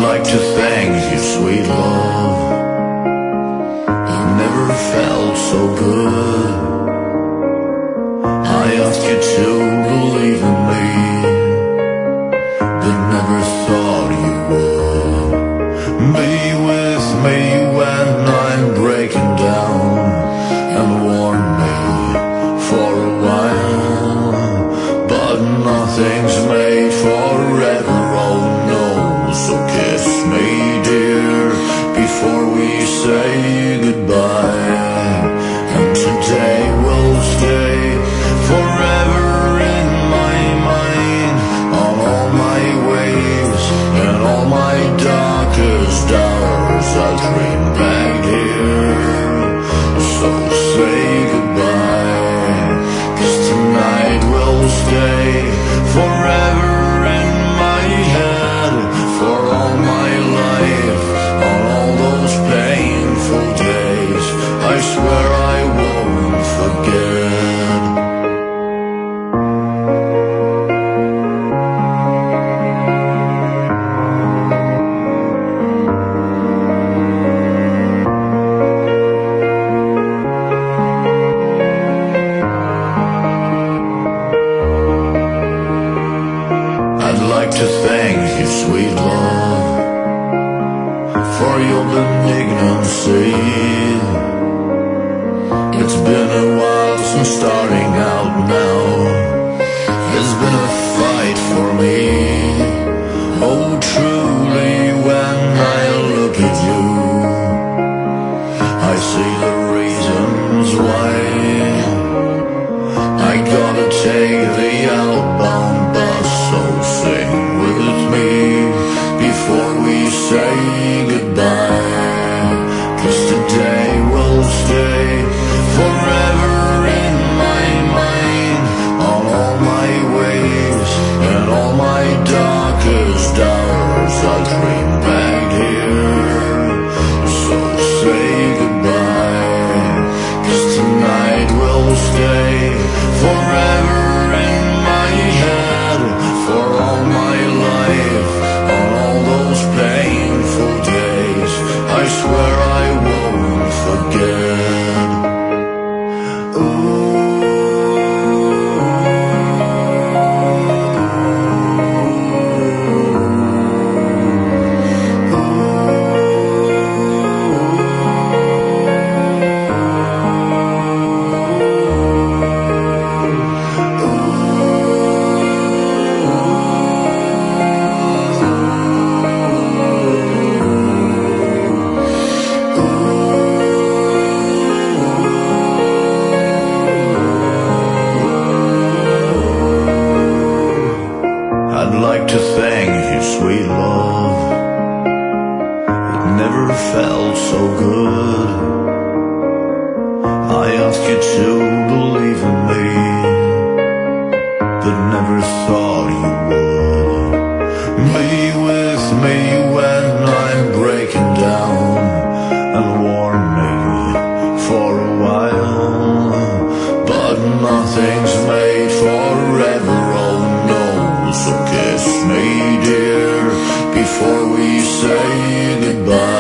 like to thank you, sweet love. It never felt so good. I asked you to believe in me, but never thought you would. Be with me when I'm breaking down, and warn me for a while. But nothing's made forever, oh no. So kiss me, dear, before we say goodbye. And today will stay forever in my mind. On all my ways and all my darkest hours, I'll dream back here. So say goodbye, 'cause tonight will stay forever in my head. For all my life, on all those painful days, I swear I won't forget. I'd like to thank you, sweet love, for your benignancy. It's been a while since starting out now. It's been a fight for me. Oh, truly, when I look at you, I see the reasons why I gotta take the outbound bus. So sing with me before we say goodbye, 'cause today will stay forever in my mind. On all my ways and all my darkest hours, I'll dream back here. So say goodbye, 'cause tonight will stay forever in my head. For all my life, on all those painful days, I swear I won't forget. Ooh. I'd like to thank you, sweet love. It never felt so good. I asked you to believe in me, but never thought you would. Be with me when I'm breaking down, and warn me for a while. But nothing's made forever, oh no. So kiss me, dear, before we say goodbye.